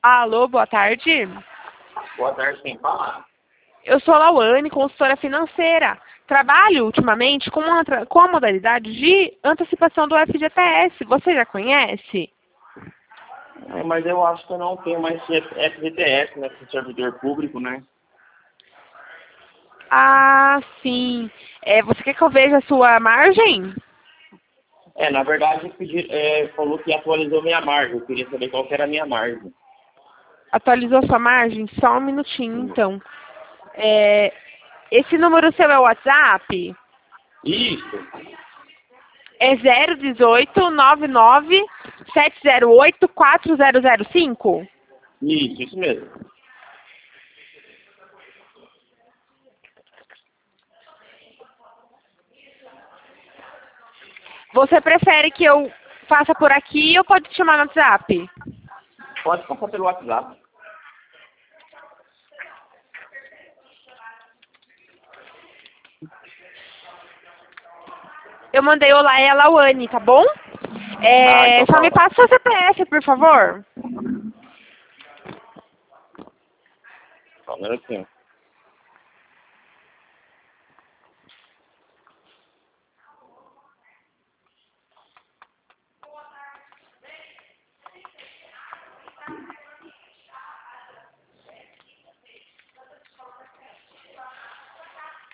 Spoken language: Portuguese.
Alô, boa tarde. Boa tarde, quem fala? Eu sou a Lauane, consultora financeira. Trabalho ultimamente com a modalidade de antecipação do FGTS. Você já conhece? Mas eu acho que eu não tenho mais FGTS, né? Servidor público, né? Ah, sim. Você quer que eu veja a sua margem? Na verdade, falou que atualizou minha margem. Eu queria saber qual que era a minha margem. Atualizou sua margem? Só um minutinho, então. Esse número seu é o WhatsApp? Isso. É 018 99 708 4005? Isso mesmo. Você prefere que eu faça por aqui ou pode te chamar no WhatsApp? Pode passar pelo WhatsApp. Eu mandei olá, é a Lauane, tá bom? Então Só tá me bom. passa seu CPF, por favor. Só um minutinho.